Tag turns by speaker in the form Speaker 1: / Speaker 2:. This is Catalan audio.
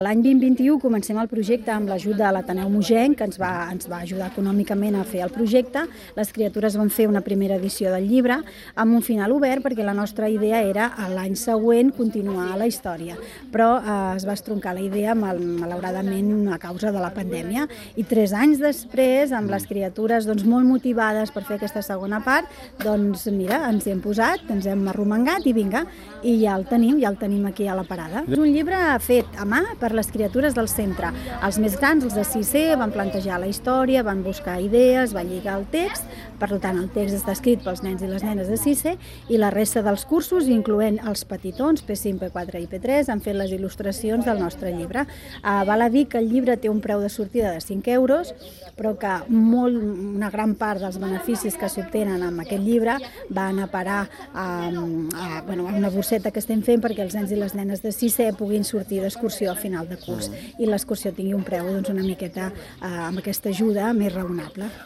Speaker 1: L'any 2021 comencem el projecte amb l'ajut de l'Ateneu Mogenc, que ens va ajudar econòmicament a fer el projecte. Les criatures van fer una primera edició del llibre amb un final obert perquè la nostra idea era l'any següent continuar la història, però es va estroncar la idea malauradament a causa de la pandèmia, i 3 anys després, amb les criatures molt motivades per fer aquesta segona part, doncs mira, ens hi hem posat, ens hem arromangat i vinga, i ja el tenim aquí a la parada. És un llibre fet a mà per les criatures del centre. Els més grans, els de 6è, van plantejar la història, van buscar idees, van lligar el text, per tant el text està escrit pels nens i les nenes de 6è, i la resta dels cursos, incloent els petitons, P5, P4 i P3, han fet les il·lustracions del nostre llibre. Val a dir que el llibre té un preu de sortida de 5 euros, però que una gran part dels beneficis que s'obtenen amb aquest llibre van a parar a una bosseta que estem fent perquè els nens i les nenes de 6è puguin sortir d'excursió a final de curs i l'excursió tingui un preu una miqueta amb aquesta ajuda més raonable.